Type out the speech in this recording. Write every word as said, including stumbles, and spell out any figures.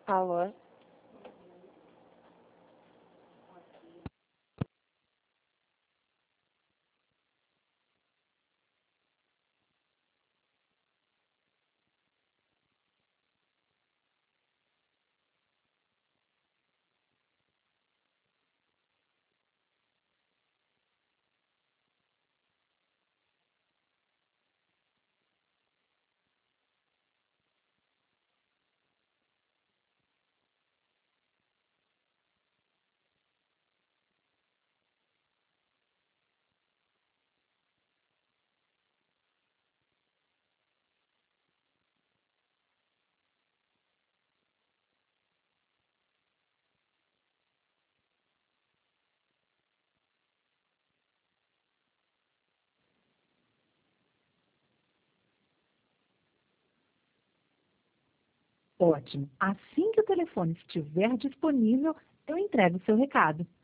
Alô? Ótimo. Assim que o telefone estiver disponível, eu entrego o seu recado.